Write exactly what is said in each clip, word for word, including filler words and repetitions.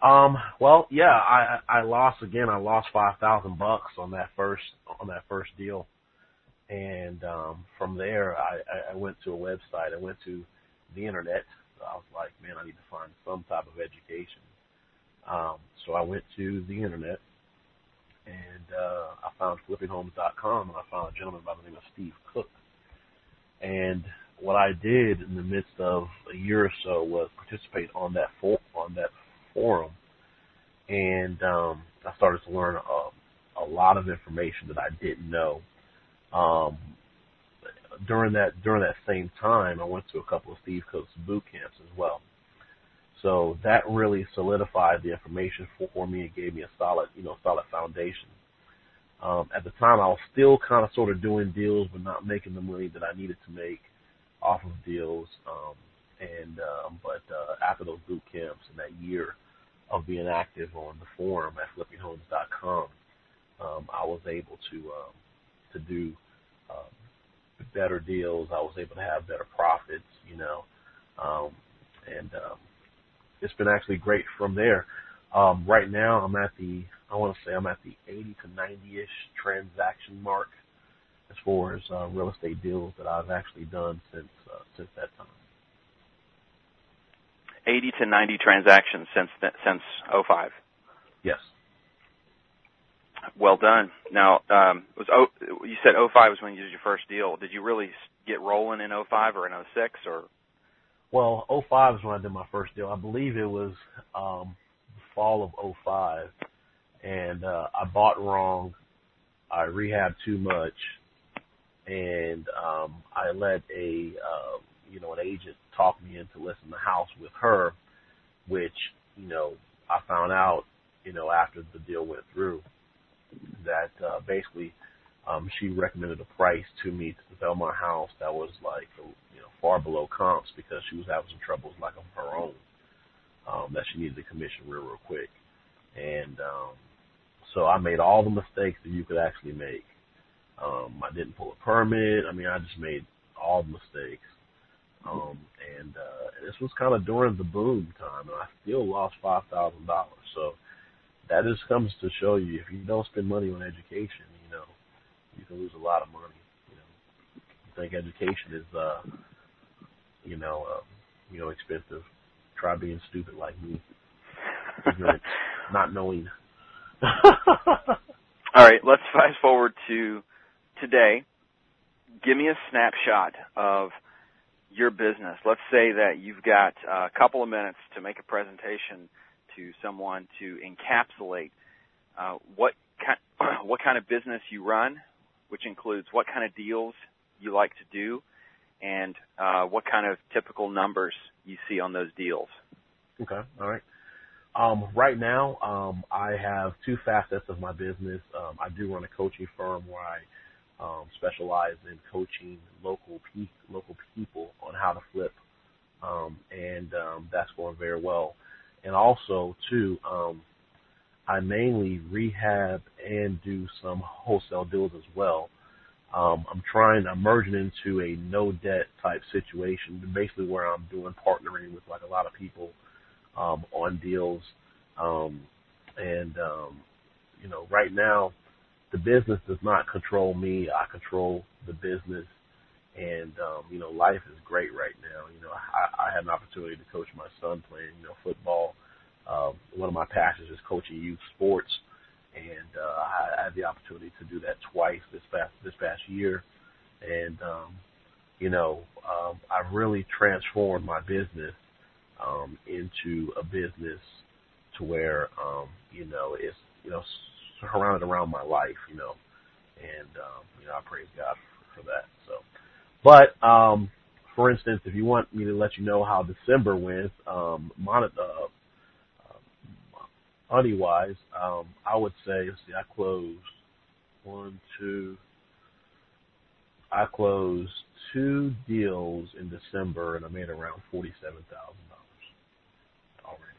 Um, well, yeah, I I lost again. I lost five thousand bucks on that first on that first deal, and um, from there, I, I I went to a website. I went to the internet. So I was like, man, I need to find some type of education. Um, so I went to the internet, and uh, I found flipping homes dot com, and I found a gentleman by the name of Steve Cook. And what I did in the midst of a year or so was participate on that for, on that forum, and um, I started to learn a, a lot of information that I didn't know. Um, during that during that same time, I went to a couple of Steve Cook's boot camps as well. So that really solidified the information for, for me. It gave me a solid, you know, solid foundation. Um, at the time, I was still kind of sort of doing deals, but not making the money that I needed to make off of deals. Um, and um, but uh, after those boot camps and that year of being active on the forum at flipping homes dot com, um, I was able to um, to do um, better deals. I was able to have better profits, you know, um, and um, it's been actually great from there. Um, right now, I'm at the, I want to say I'm at the eighty to ninety-ish transaction mark as far as uh, real estate deals that I've actually done since uh, since that time. eighty to ninety transactions since th- since oh five. Yes. Well done. Now, um, was oh, you said oh five was when you did your first deal. Did you really get rolling in oh five or in oh six or? Well, oh five is when I did my first deal. I believe it was um, the fall of oh five, and uh, I bought wrong. I rehabbed too much, and um, I let a uh, you know an agent talk me into listing the house with her, which you know I found out you know after the deal went through that uh, basically um, she recommended a price to me to sell my house that was like you know far below comps because she was having some troubles like of her own um, that she needed to commission real real quick, and um, so I made all the mistakes that you could actually make. Um, I didn't pull a permit. I mean, I just made all the mistakes. Um, and uh, this was kind of during the boom time, and I still lost five thousand dollars. So that just comes to show you if you don't spend money on education, you know, you can lose a lot of money. You know, you think education is, uh, you know, uh, you know, expensive. Try being stupid like me, ignorant, not knowing. All right, let's fast forward to today. Give me a snapshot of your business. Let's say that you've got a couple of minutes to make a presentation to someone to encapsulate uh, what kind, what kind of business you run, which includes what kind of deals you like to do, and uh, what kind of typical numbers you see on those deals. Okay, all right. Um, right now, um, I have two facets of my business. Um, I do run a coaching firm where I um, specialize in coaching local pe- local people on how to flip, um, and um, that's going very well. And also, too, um, I mainly rehab and do some wholesale deals as well. Um, I'm trying, I'm merging into a no-debt type situation, basically where I'm doing partnering with like a lot of people um, on deals. Um, and, um, you know, right now, the business does not control me. I control the business. And, um, you know, life is great right now. You know, I, I had an opportunity to coach my son playing, you know, football. Um, one of my passions is coaching youth sports. And uh, I, I had the opportunity to do that twice this past, this past year. And, um, you know, um, I've really transformed my business um, into a business to where, um, you know, it's, you know, surrounded around my life, you know. And, um, you know, I praise God for, for that. So, but, um, for instance, if you want me to let you know how December went, um, mon- uh, money-wise, um, I would say, let's see, I closed one, two, I closed two deals in December, and I made around forty-seven thousand dollars already.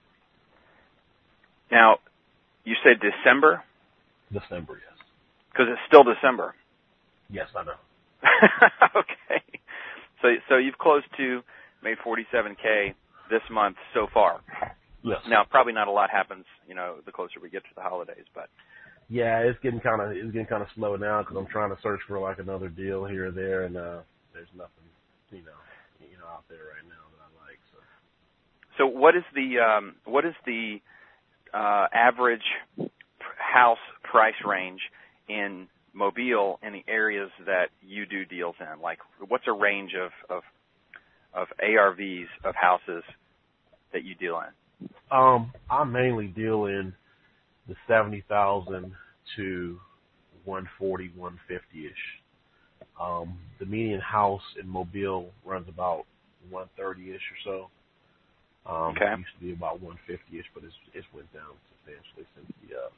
Now, you said December? December, yes. Because it's still December. Yes, I know. Okay. So so you've closed two, made forty-seven K this month so far. Yes. Now, probably not a lot happens, you know, the closer we get to the holidays, but. Yeah, it's getting kind of it's getting kind of slow now because I'm trying to search for like another deal here or there, and uh, there's nothing, you know, you know, out there right now that I like. So, so what is the um, what is the uh, average house price range in Mobile in the areas that you do deals in? Like, what's a range of of, of A R Vs of houses that you deal in? um, I mainly deal in the seventy thousand to one forty, one fifty ish. Um, the median house in Mobile runs about one thirty ish or so. Um, okay. It used to be about one fifty ish, but it's it's went down substantially since the uh,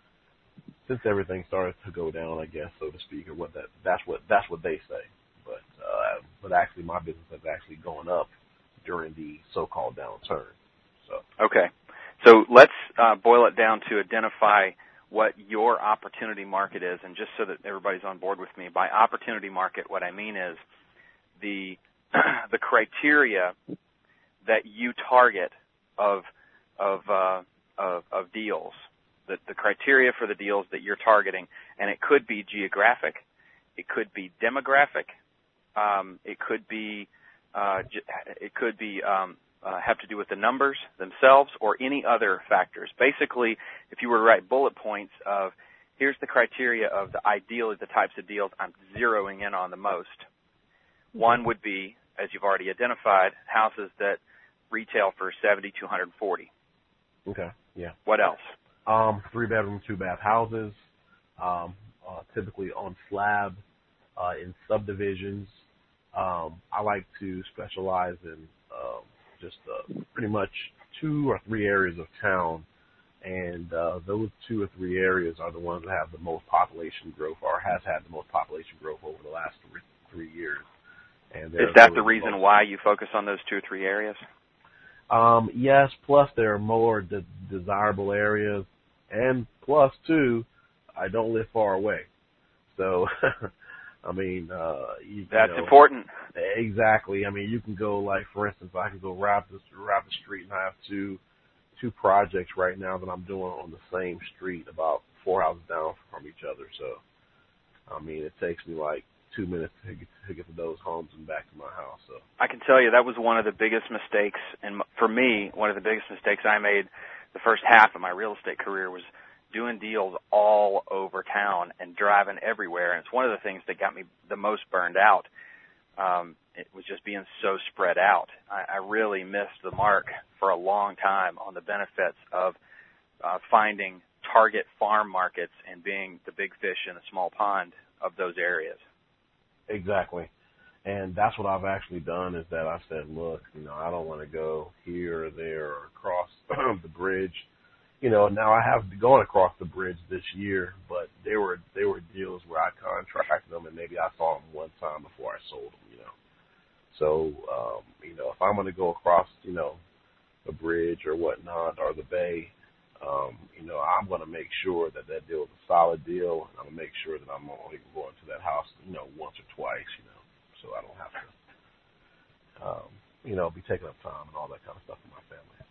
since everything started to go down, I guess, so to speak, or what that that's what that's what they say. But uh, but actually, my business has actually gone up during the so-called downturn. So okay. So let's uh, boil it down to identify what your opportunity market is, and just so that everybody's on board with me, by opportunity market, what I mean is the the criteria that you target of of uh, of, of deals, the, the criteria for the deals that you're targeting, and it could be geographic, it could be demographic, um, it could be uh, it could be um, Uh, have to do with the numbers themselves or any other factors. Basically, if you were to write bullet points of here's the criteria of the ideally the types of deals I'm zeroing in on the most, one would be, as you've already identified, houses that retail for seventy to one forty. Okay, yeah. What else? Um, three bedroom, two bath houses, um, uh, typically on slab, uh, in subdivisions. Um, I like to specialize in um, just uh, pretty much two or three areas of town, and uh, those two or three areas are the ones that have the most population growth, or has had the most population growth over the last three, three years. And is that the reason most, why you focus on those two or three areas? Um, yes, plus there are more de- desirable areas, and plus, too, I don't live far away. So, I mean, uh, you, that's you know, important. Exactly. I mean, you can go, like, for instance, I can go right up the, right up the street, and I have two two projects right now that I'm doing on the same street, about four houses down from each other. So, I mean, it takes me like two minutes to get, to get to those homes and back to my house. So I can tell you that was one of the biggest mistakes, and for me, one of the biggest mistakes I made the first half of my real estate career was doing deals all over town and driving everywhere. And it's one of the things that got me the most burned out. Um, it was just being so spread out. I, I really missed the mark for a long time on the benefits of uh, finding target farm markets and being the big fish in a small pond of those areas. Exactly. And that's what I've actually done is that I said, look, you know, I don't want to go here or there or across the bridge. You know, now I have gone across the bridge this year, but they were they were deals where I contracted them and maybe I saw them one time before I sold them, you know. So, um, you know, if I'm going to go across, you know, the bridge or whatnot or the bay, um, you know, I'm going to make sure that that deal is a solid deal, and I'm going to make sure that I'm only going to that house, you know, once or twice, you know, so I don't have to, um, you know, be taking up time and all that kind of stuff for my family.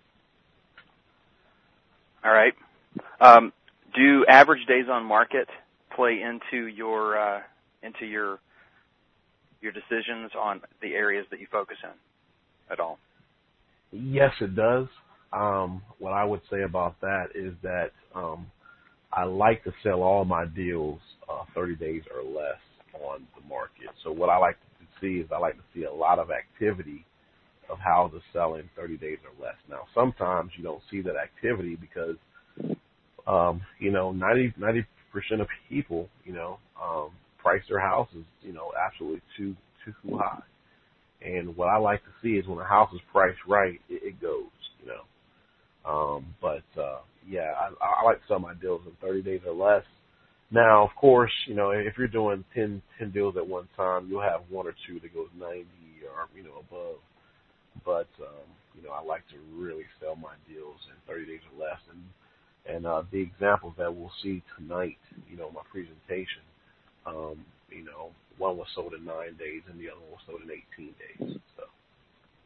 All right. Um, do average days on market play into your uh, into your your decisions on the areas that you focus in at all? Yes, it does. Um, what I would say about that is that um, I like to sell all my deals uh, thirty days or less on the market. So what I like to see is I like to see a lot of activity of houses selling thirty days or less. Now, sometimes you don't see that activity because, um, you know, ninety, ninety percent of people, you know, um, price their houses, you know, absolutely too, too high. And what I like to see is when a house is priced right, it, it goes, you know. Um, but, uh, yeah, I, I like to sell my deals in thirty days or less. Now, of course, you know, if you're doing ten, ten deals at one time, you'll have one or two that goes ninety or, you know, above. But, um, you know, I like to really sell my deals in thirty days or less. And, and uh, the examples that we'll see tonight, you know, my presentation, um, you know, one was sold in nine days and the other one was sold in eighteen days. So.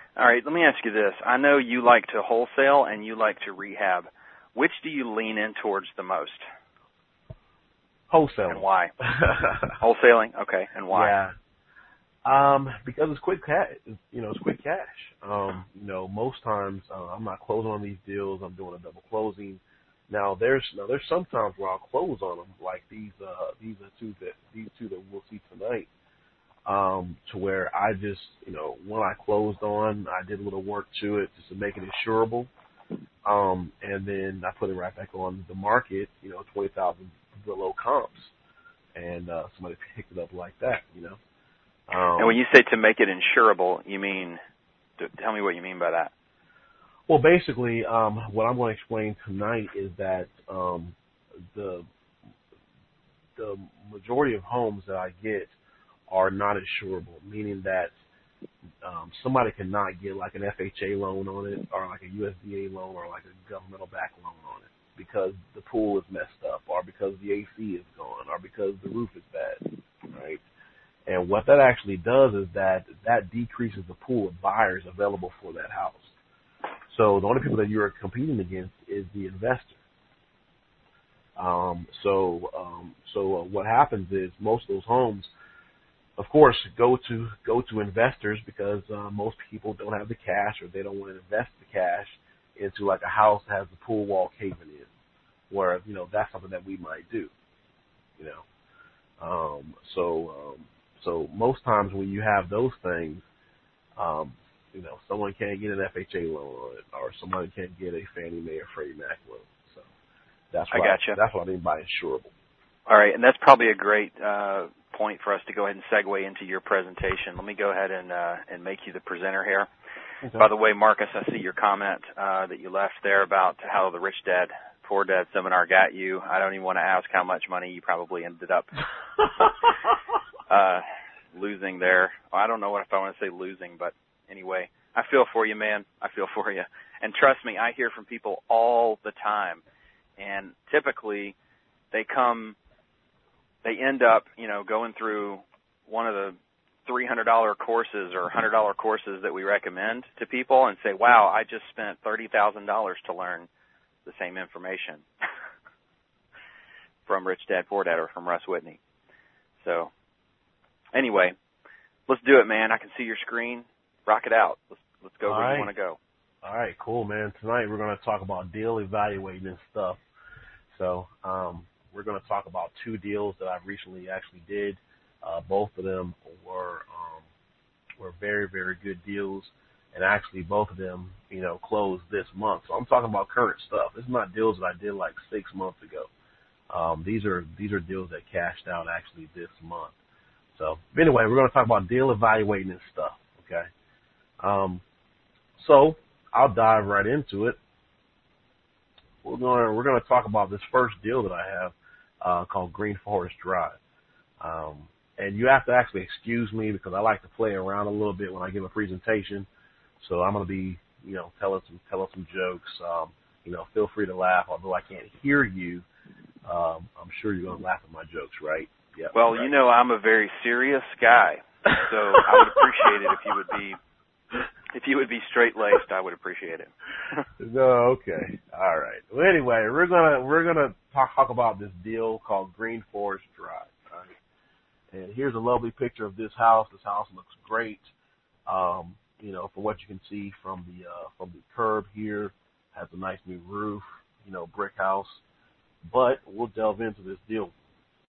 All right, let me ask you this. I know you like to wholesale and you like to rehab. Which do you lean in towards the most? Wholesaling. And why? Wholesaling? Okay, and why? Yeah. Um, because it's quick cash. You know, it's quick cash. Um, you know, most times uh, I'm not closing on these deals. I'm doing a double closing. Now there's now there's some times where I'll close on them, like these uh, these are two that these two that we'll see tonight. Um, to where I just, you know, when I closed on, I did a little work to it just to make it insurable. Um, and then I put it right back on the market, you know, twenty thousand below comps. And, uh, somebody picked it up like that, you know. Um, and when you say to make it insurable, you mean, tell me what you mean by that. Well, basically, um, what I'm going to explain tonight is that, um, the, the majority of homes that I get are not insurable, meaning that um, somebody cannot get like an F H A loan on it or like a U S D A loan or like a governmental backed loan on it because the pool is messed up or because the A C is gone or because the roof is bad, right? And what that actually does is that that decreases the pool of buyers available for that house. So the only people that you're competing against is the investor. Um, so um, so uh, what happens is most of those homes, of course, go to go to investors because uh, most people don't have the cash or they don't want to invest the cash into like a house that has the pool wall caving in, where you know that's something that we might do, you know. Um, so um, so most times when you have those things, um, you know, someone can't get an F H A loan on it, or someone can't get a Fannie Mae or Freddie Mac loan. So that's what I gotcha. I, that's what I mean by insurable. All right, and that's probably a great uh, point for us to go ahead and segue into your presentation. Let me go ahead and uh, and make you the presenter here. Okay. By the way, Marcus, I see your comment uh, that you left there about how the Rich Dad, Poor Dad seminar got you. I don't even want to ask how much money you probably ended up uh, losing there. Well, I don't know what if I want to say losing, but anyway, I feel for you, man. I feel for you. And trust me, I hear from people all the time, and typically they come – they end up, you know, going through one of the three hundred dollars courses or one hundred dollars courses that we recommend to people and say, wow, I just spent thirty thousand dollars to learn the same information from Rich Dad, Poor Dad or from Russ Whitney. So anyway, let's do it, man. I can see your screen. Rock it out. Let's, let's go All where right. you want to go. All right, cool, man. Tonight we're going to talk about deal evaluating and stuff. So, um, we're going to talk about two deals that I've recently actually did. Uh, both of them were um, were very, very good deals, and actually both of them, you know, closed this month. So I'm talking about current stuff. This is not deals that I did like six months ago. Um, these are these are deals that cashed out actually this month. So anyway, we're going to talk about deal evaluating and stuff. Okay. Um, so I'll dive right into it. We're going we're going to talk about this first deal that I have. Uh, called Green Forest Drive. Um, and you have to actually excuse me because I like to play around a little bit when I give a presentation. So I'm going to be, you know, telling some, telling some jokes. Um, you know, feel free to laugh. Although I can't hear you, um, I'm sure you're going to laugh at my jokes, right? Yeah. Well, right. You know, I'm a very serious guy, so I would appreciate it if you would be If you would be straight-laced, I would appreciate it. No, okay. All right. Well, anyway, we're gonna we're gonna talk, talk about this deal called Green Forest Drive. All right. And here's a lovely picture of this house. This house looks great. Um, you know, from what you can see from the uh, from the curb here, has a nice new roof. You know, brick house. But we'll delve into this deal